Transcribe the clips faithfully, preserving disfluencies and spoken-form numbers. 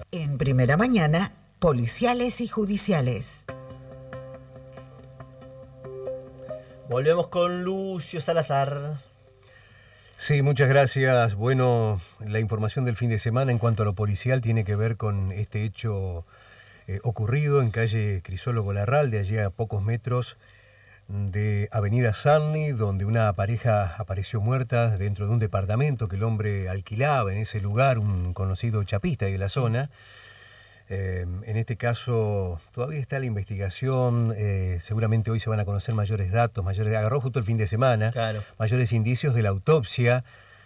En Primera Mañana, policiales y judiciales. Volvemos con Lucio Salazar. Sí, muchas gracias. Bueno, la información del fin de semana en cuanto a lo policial tiene que ver con este hecho eh, ocurrido en calle Crisólogo Larralde, allí a pocos metros de Avenida Sarni, donde una pareja apareció muerta dentro de un departamento que el hombre alquilaba en ese lugar, un conocido chapista de la zona. Eh, en este caso todavía está la investigación, eh, seguramente hoy se van a conocer mayores datos, mayores, agarró justo el fin de semana, Claro. mayores indicios de la autopsia,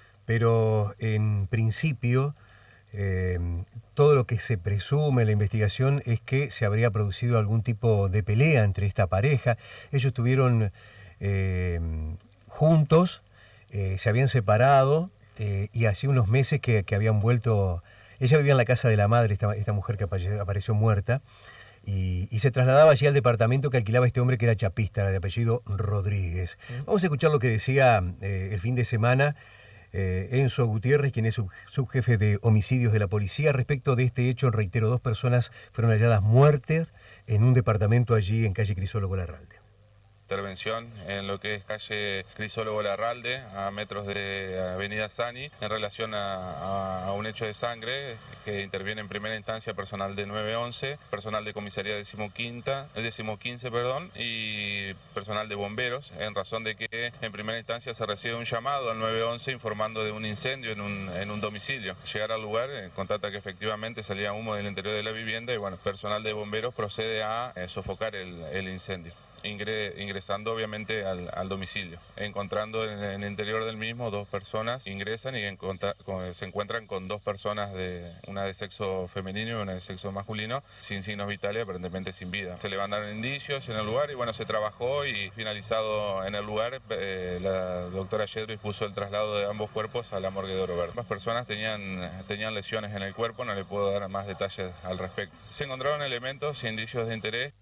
pero en principio eh, todo lo que se presume en la investigación es que se habría producido algún tipo de pelea entre esta pareja. Ellos estuvieron eh, juntos, eh, se habían separado eh, y hacía unos meses que, que habían vuelto. Ella vivía en la casa de la madre, esta, esta mujer que apareció, apareció muerta, y, y se trasladaba allí al departamento que alquilaba este hombre que era chapista, era de apellido Rodríguez. Mm. Vamos a escuchar lo que decía eh, el fin de semana eh, Enzo Gutiérrez, quien es sub, subjefe de homicidios de la policía, respecto de este hecho. Reitero, dos personas fueron halladas muertas en un departamento allí en calle Crisólogo Larralde. Intervención en lo que es calle Crisólogo Larralde, a metros de Avenida Sani, en relación a, a, a un hecho de sangre que interviene en primera instancia personal de nueve once, personal de comisaría decimoquinta, decimoquince, perdón, y personal de bomberos, en razón de que en primera instancia se recibe un llamado al nueve once informando de un incendio en un, en un domicilio. Llegar al lugar, eh, constata que efectivamente salía humo del interior de la vivienda y bueno, personal de bomberos procede a eh, sofocar el, el incendio. Ingre, ingresando obviamente al, al domicilio, encontrando en, en el interior del mismo dos personas, ingresan y encontra, con, se encuentran con dos personas, de una de sexo femenino y una de sexo masculino, sin signos vitales, aparentemente sin vida. Se levantaron indicios en el lugar y bueno, se trabajó y finalizado en el lugar, eh, la doctora Yedro dispuso el traslado de ambos cuerpos a la morgue de Oro Verde. Las personas tenían, tenían lesiones en el cuerpo, no le puedo dar más detalles al respecto. Se encontraron elementos e indicios de interés.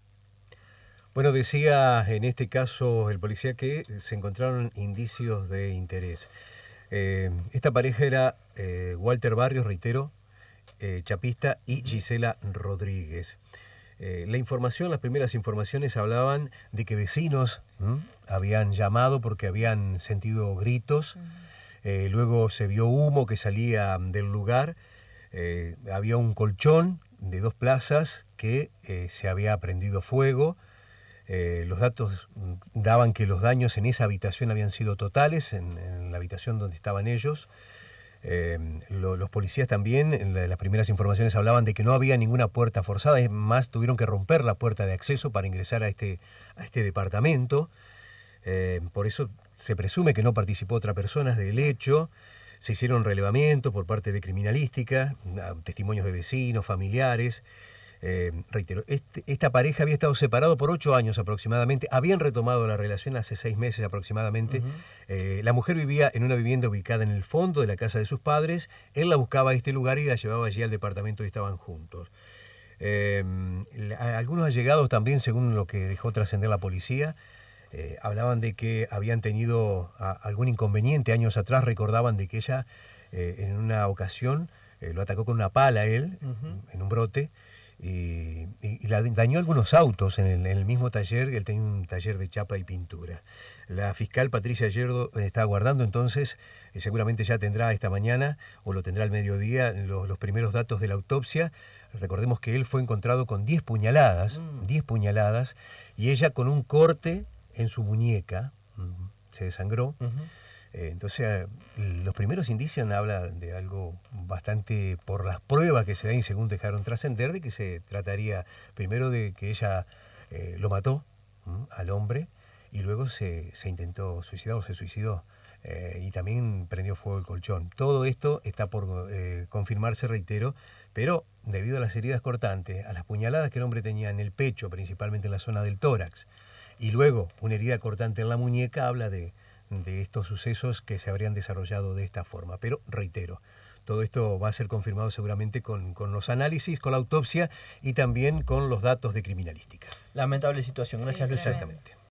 Bueno, decía en este caso el policía que se encontraron indicios de interés. Eh, esta pareja era eh, Walter Barrios, reitero, eh, chapista, y Gisela Rodríguez. Eh, la información, las primeras informaciones hablaban de que vecinos ¿m? habían llamado porque habían sentido gritos. Eh, luego se vio humo que salía del lugar. Eh, había un colchón de dos plazas que eh, se había prendido fuego. Eh, los datos daban que los daños en esa habitación habían sido totales, en, en la habitación donde estaban ellos. Eh, lo, los policías también, en, la, en las primeras informaciones hablaban de que no había ninguna puerta forzada, es más, tuvieron que romper la puerta de acceso para ingresar a este, a este departamento. Eh, por eso se presume que no participó otra persona del hecho. Se hicieron relevamientos por parte de criminalística, testimonios de vecinos, familiares. Eh, reitero, este, esta pareja había estado separado por ocho años aproximadamente, habían retomado la relación hace seis meses aproximadamente. Uh-huh. eh, la mujer vivía en una vivienda ubicada en el fondo de la casa de sus padres, él la buscaba a este lugar y la llevaba allí al departamento y estaban juntos. Eh, la, algunos allegados también, según lo que dejó trascender la policía, eh, hablaban de que habían tenido a, algún inconveniente años atrás, recordaban de que ella eh, en una ocasión eh, lo atacó con una pala a él, uh-huh. en un brote. Y, y, y la, dañó algunos autos en el, en el mismo taller. Él tenía un taller de chapa y pintura. La fiscal Patricia Yerdo está aguardando entonces, eh, seguramente ya tendrá esta mañana o lo tendrá al mediodía los, los primeros datos de la autopsia. Recordemos que él fue encontrado con diez puñaladas, mm. diez puñaladas, y ella con un corte en su muñeca, se desangró. Uh-huh. Eh, entonces, los primeros indicios hablan de algo bastante, por las pruebas que se dan y según dejaron trascender, de que se trataría primero de que ella eh, lo mató ¿m? al hombre y luego se, se intentó suicidar o se suicidó eh, y también prendió fuego el colchón. Todo esto está por eh, confirmarse, reitero, pero debido a las heridas cortantes, a las puñaladas que el hombre tenía en el pecho, principalmente en la zona del tórax, y luego una herida cortante en la muñeca, habla de de estos sucesos que se habrían desarrollado de esta forma. Pero, reitero, todo esto va a ser confirmado seguramente con, con los análisis, con la autopsia y también con los datos de criminalística. Lamentable situación. Gracias, Sí, Luis. Exactamente.